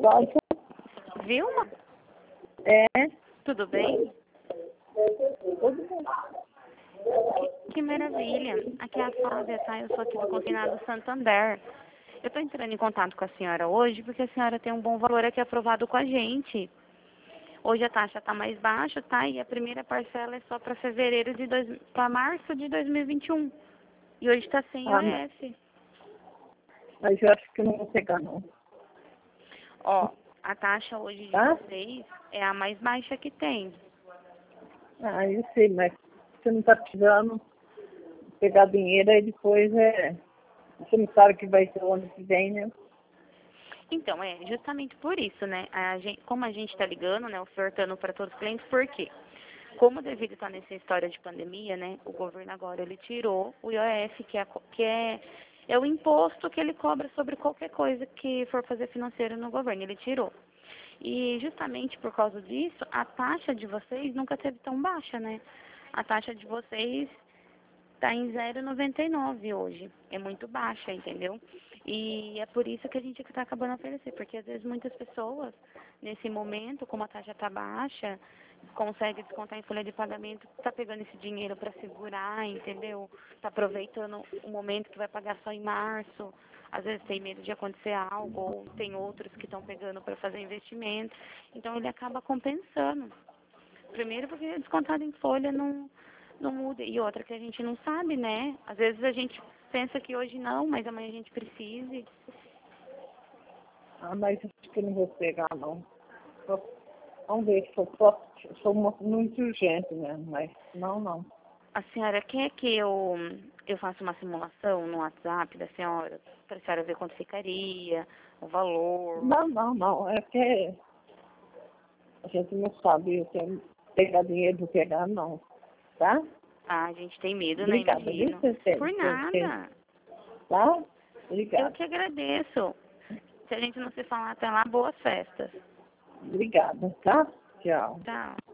Pode? Vilma, É. tudo bem? Tudo bem. Que maravilha. Aqui é a Flávia, tá? Eu sou aqui do Consignado Santander. Eu estou entrando em contato com a senhora hoje porque a senhora tem um bom valor aqui aprovado com a gente. Hoje a taxa está mais baixa, tá? E a primeira parcela é só para para março de 2021. E hoje está sem Ah, IOF. mas eu acho que não vou pegar, não. Ó, a taxa hoje de Tá? vocês é a mais baixa que tem. Ah, eu sei, mas você não está precisando pegar dinheiro, aí depois você não sabe que vai ser o ano que vem, né? Então, é justamente por isso, né? Como a gente está ligando, né, ofertando para todos os clientes, por quê? Como devido estar nessa história de pandemia, né, o governo agora ele tirou o IOF, é o imposto que ele cobra sobre qualquer coisa que for fazer financeiro no governo, ele tirou. E justamente por causa disso, a taxa de vocês nunca teve tão baixa, né? A taxa de vocês está em 0,99 hoje. É muito baixa, entendeu? E é por isso que a gente está acabando oferecer, porque às vezes muitas pessoas, nesse momento, como a taxa está baixa, consegue descontar em folha de pagamento, está pegando esse dinheiro para segurar, entendeu? Está aproveitando o momento que vai pagar só em março. Às vezes tem medo de acontecer algo, ou tem outros que estão pegando para fazer investimento. Então ele acaba compensando. Primeiro porque descontado em folha não muda. E outra que a gente não sabe, né? Às vezes a gente pensa que hoje não, mas amanhã a gente precise. Ah, mas eu acho que eu não vou pegar, não. Vamos ver se eu posso. Eu sou muito urgente mesmo, mas não. A senhora quer que eu faça uma simulação no WhatsApp da senhora, para a senhora ver quanto ficaria, o valor? Não. É que a gente não sabe se eu pegar dinheiro, vou pegar, não. Tá? Ah, a gente tem medo, né? Obrigada, viu, Imagino. Cecília? Por nada. Tá? Eu Obrigada. que agradeço. Se a gente não se falar até lá, boas festas. Obrigada, tá? Tchau. Tchau.